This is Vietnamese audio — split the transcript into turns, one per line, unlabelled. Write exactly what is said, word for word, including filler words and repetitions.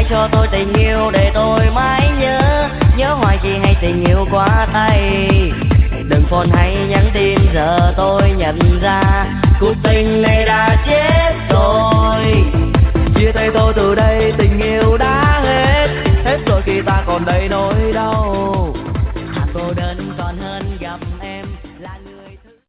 cho tôi tình yêu để tôi mãi nhớ. Nhớ hoài chi hay tình yêu quá tay. Đừng phone hay nhắn tin giờ tôi nhận ra cuộc tình này đã chết rồi. Chia tay tôi từ đây tình yêu đã hết. Hết rồi khi ta còn đây nỗi đau.